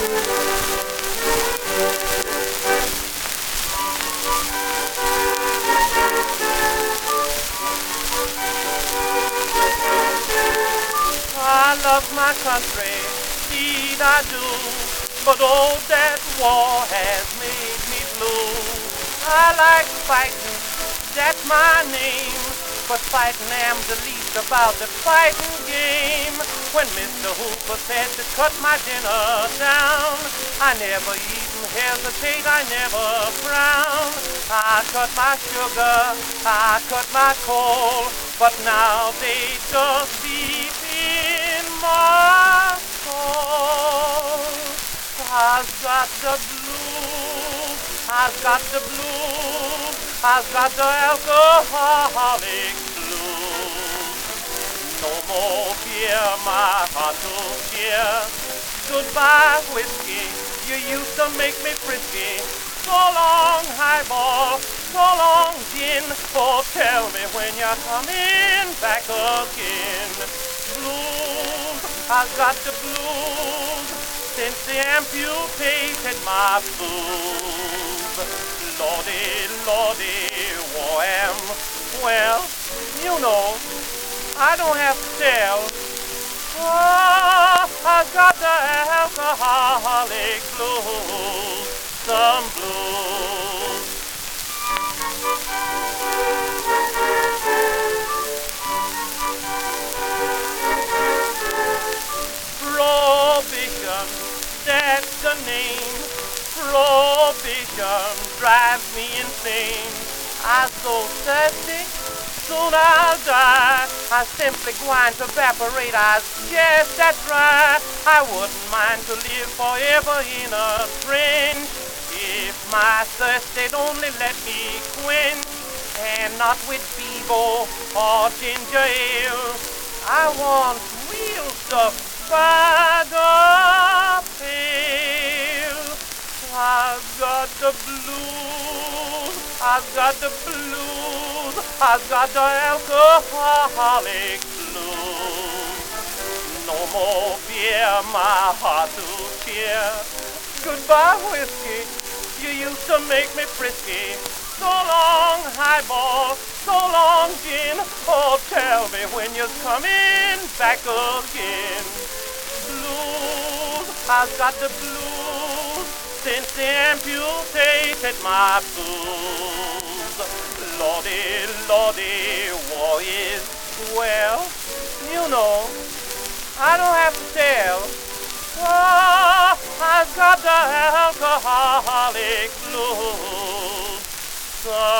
I love my country, indeed I do, but oh, that war has made me blue. I like fighting, that's my name, but fighting am the least about the fighting game. When Mr. Hooper said to cut my dinner down, I never even hesitate, I never frown. I cut my sugar, I cut my coal, but now they just deep in my soul. I've got the blues, I've got the blues, I've got the alcoholic blues. No more beer, my heart will cheer. Goodbye, whiskey, you used to make me frisky. So long, highball, so long, gin. Oh, tell me when you're coming back again. Blues, I've got the blues, since they amputated my boobs. Lordy, Lordy, well, you know, I don't have to tell. Oh, I've got the alcoholic blues, some blues. Prohibition, that's the name. Prohibition drives me insane. I'm so thirsty, soon I'll die. I simply grind to evaporate, I guess that's right. I wouldn't mind to live forever in a trench, if my thirst they'd only let me quench, and not with Bevo or ginger ale. I want real stuff by the pail. I've got the blues, I've got the blues, I've got the alcoholic blues. No more beer, my heart to cheer. Goodbye, whiskey, you used to make me frisky. So long, highball, so long, gin. Oh, tell me when you're coming back again. Blues, I've got the blues, since they amputated my boobs. Lordy, Lordy, war is, well, you know, I don't have to tell. Oh, I've got the alcoholic blues.